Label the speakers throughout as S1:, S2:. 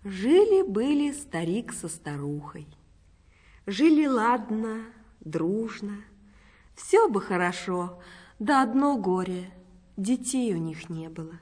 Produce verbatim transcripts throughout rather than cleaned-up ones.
S1: Жили-были старик со старухой. Жили ладно, дружно. Все бы хорошо, да одно горе. Детей у них не было.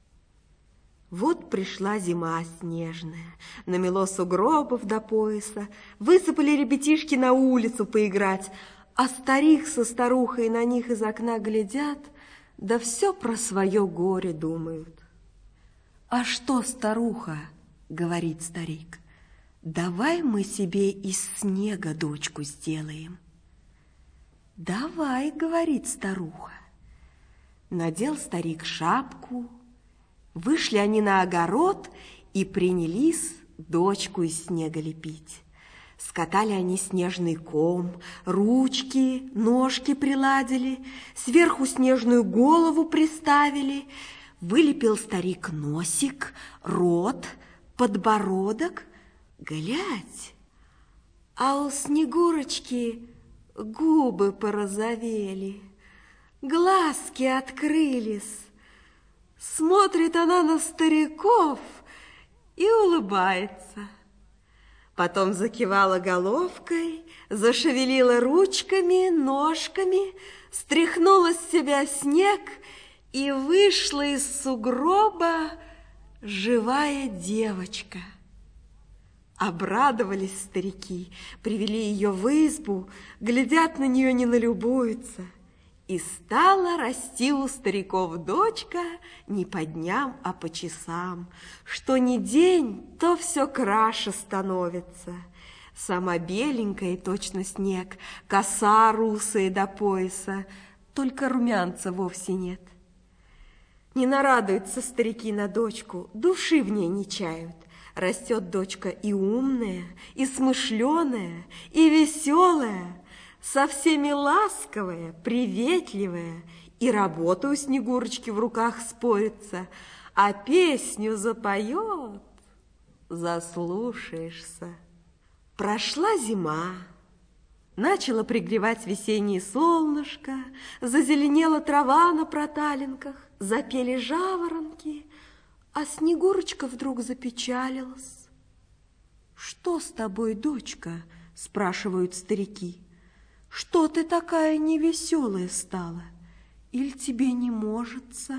S1: Вот пришла зима снежная, намело сугробов до пояса, высыпали ребятишки на улицу поиграть, а старик со старухой на них из окна глядят, да все про свое горе думают. «А что, старуха?» — говорит старик. «Давай мы себе из снега дочку сделаем». «Давай», — говорит старуха. Надел старик шапку, вышли они на огород и принялись дочку из снега лепить. Скатали они снежный ком, ручки, ножки приладили, сверху снежную голову приставили. Вылепил старик носик, рот, подбородок. Глядь, а у Снегурочки губы порозовели, глазки открылись. Смотрит она на стариков и улыбается. Потом закивала головкой, зашевелила ручками, ножками, стряхнула с себя снег, и вышла из сугроба живая девочка. Обрадовались старики, привели ее в избу, глядят на нее, не налюбуются. И стала расти у стариков дочка не по дням, а по часам. Что ни день, то все краше становится. Сама беленькая, точно снег, коса русая до пояса, только румянца вовсе нет. Не нарадуются старики на дочку, души в ней не чают. Растет дочка и умная, и смышленая, и веселая, со всеми ласковая, приветливая, и работа у Снегурочки в руках спорится, а песню запоет, заслушаешься. Прошла зима, начало пригревать весеннее солнышко, зазеленела трава на проталинках, запели жаворонки, а Снегурочка вдруг запечалилась. «Что с тобой, дочка?» – спрашивают старики. «Что ты такая невеселая стала? Иль тебе не можется?»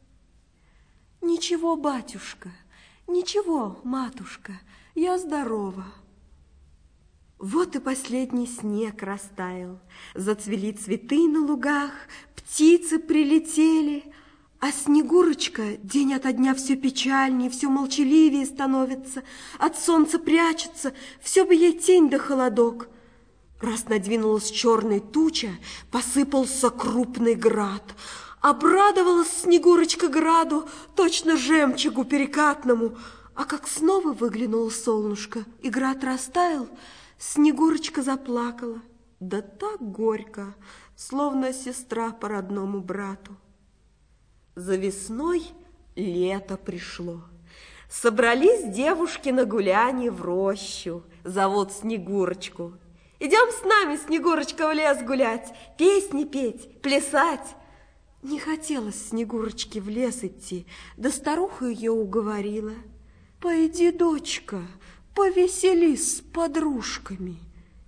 S1: «Ничего, батюшка, ничего, матушка, я здорова». Вот и последний снег растаял, зацвели цветы на лугах, птицы прилетели, а Снегурочка день ото дня все печальнее, все молчаливее становится, от солнца прячется, все бы ей тень да холодок. Раз надвинулась черная туча, посыпался крупный град. Обрадовалась Снегурочка граду, точно жемчугу перекатному, а как снова выглянуло солнышко, и град растаял, Снегурочка заплакала, да так горько, словно сестра по родному брату. За весной лето пришло. Собрались девушки на гулянье в рощу, зовут Снегурочку. «Идем с нами, Снегурочка, в лес гулять, песни петь, плясать». Не хотелось Снегурочке в лес идти, да старуха ее уговорила. «Пойди, дочка, повеселись с подружками».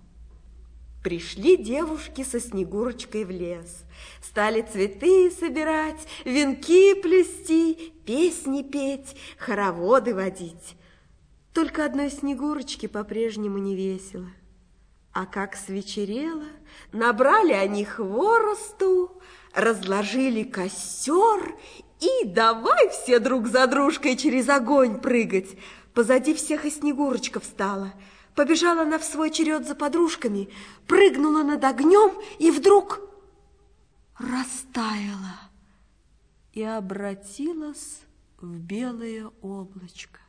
S1: Пришли девушки со Снегурочкой в лес. Стали цветы собирать, венки плести, песни петь, хороводы водить. Только одной Снегурочке по-прежнему не весело. А как свечерело, набрали они хворосту, разложили костер и давай все друг за дружкой через огонь прыгать. Позади всех и Снегурочка встала. Побежала она в свой черед за подружками, прыгнула над огнем и вдруг растаяла и обратилась в белое облачко.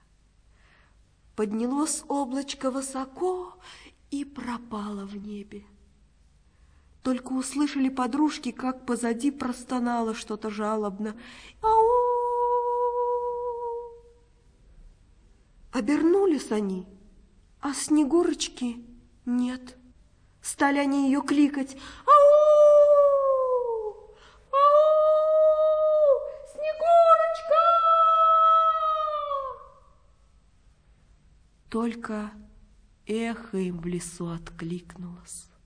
S1: Поднялось облачко высоко и пропало в небе. Только услышали подружки, как позади простонало что-то жалобно. «Ау!» Обернулись они, а Снегурочки нет. Стали они ее кликать. «Ау! Ау! Снегурочка!» Только эхо им в лесу откликнулось.